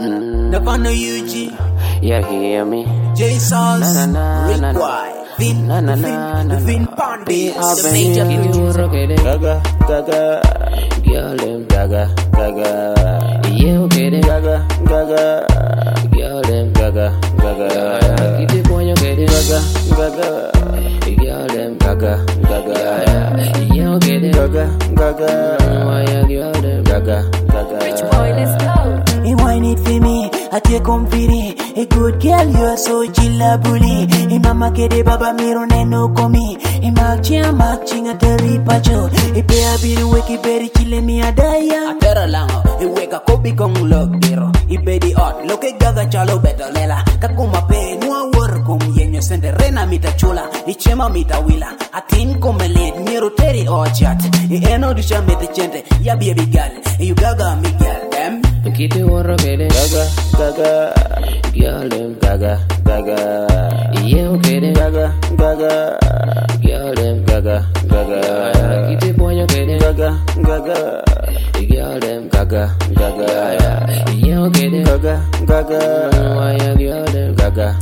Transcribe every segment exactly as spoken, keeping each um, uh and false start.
Mm. Navano U G. You hear me? J Sauce. Na, na, Rick na, na. White. Vin, Na, na, Vin, na, na, Vin na. Pandey. I've The been major here, producer. okay, then. Gaga, gaga, girl, them gaga, gaga. Yeah, okay, then. Gaga, gaga, girl, them gaga, gaga. Keep it going, okay, then. Gaga, gaga, girl, them gaga, gaga. Yeah, okay, then. Gaga, gaga, why you girl, them gaga, gaga. Rich boy, let's go. He whine it for me, I take on for it. A good girl, you are so chilla bully. He mama kede baba miro neno komi. He marching, marching at the ripacho. He pay a bill, wake berry chile me a daya. A terra lango, he wake a kopi kong look dero. He pay the art, look at gaga chalo better lela. Kakuma pe, no work kum yenyo sende rena mita chula. He chema mita wila. A tin come lead, miro teri or chat. He eno disha mete chente, ya baby girl. You gaga me girl, them. Keep it war, okay, then. Gaga, gaga, girl, them gaga, gaga. Yeah, okay, then. Gaga, gaga, girl, them gaga, gaga. Keep it boy, okay, then. Gaga, gaga, girl, them gaga, gaga. Yeah, okay, then. Gaga, gaga, why you girl, them gaga,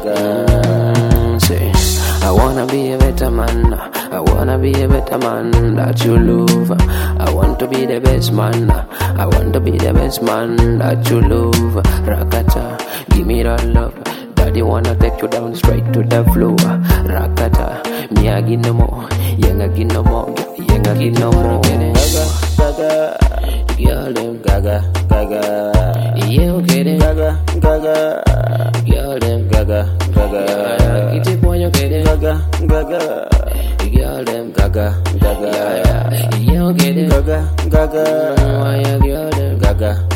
gaga. Say, I wanna be a better man. I wanna be a better man that you love. I want to be the best man. I want to be the best man that you love. Rakata, give me that love. Daddy wanna take you down straight to the floor. Rakata, me a give no more. Yenga give no more. Yenga give no more. Gaga, gaga, girl them gaga, gaga. Yeah, okay then. Gaga, gaga, girl them gaga, gaga. Keep it boy, okay then. Gaga, gaga. Girl them gaga, gaga. Yeah, okay then. Gaga, gaga. Why you girl them gaga,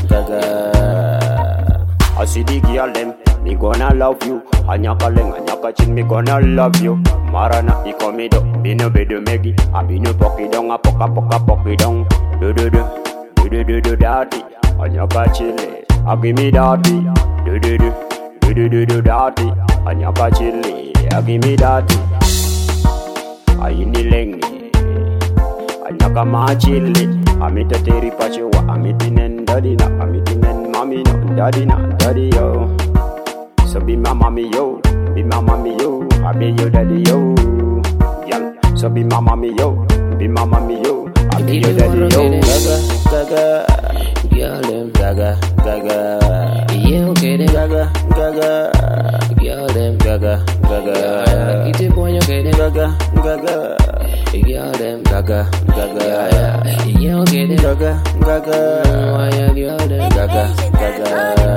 gaga. I see the girl them, me gonna love you. Anyaka leng, anyaka chin, me gonna love you. Marana, he call me do, bino bedo megi. I bino poki dong, a poka poka poki dong. Do do do, do do do do daddy. Anyaka chile, I give me daddy. Do do do, do do do do daddy. Anyaka chile, I give me daddy. Ayini lengi, anyaka machili. Amita teri pachewa, amitinen daddy na, amitinen mami no, daddy na, daddy yo. So be my mommy yo, be my mommy yo, I be your daddy yo. Yeah, so be my mommy yo, be my mommy yo, I be your daddy yo. Gaga, gaga, girl them gaga, gaga. Yeah, okay then. Gaga, gaga, girl them gaga, gaga. Keep it boy, okay then. Gaga, gaga, girl them gaga, gaga. Yeah, okay then. Gaga, gaga, why you girl them gaga, gaga.